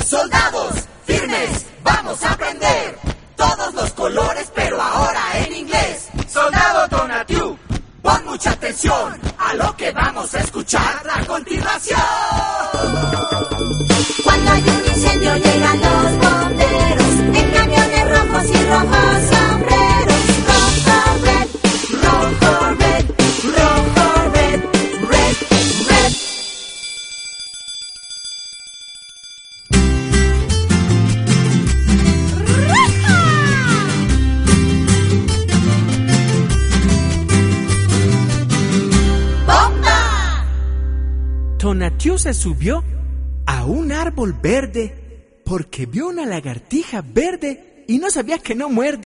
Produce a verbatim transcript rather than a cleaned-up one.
Soldados, firmes, vamos a aprender todos los colores, pero ahora en inglés. Soldado Tonatiuh, pon mucha atención a lo que vamos a escuchar a continuación. Cuando hay un incendio llegan los bomberos en camiones rojos y rojos sombreros. Rojo, red, rojo, red, rojo, red, red, red. ¡Bomba! Tonatiuh se subió a un árbol verde porque vio una lagartija verde y no sabía que no muerde.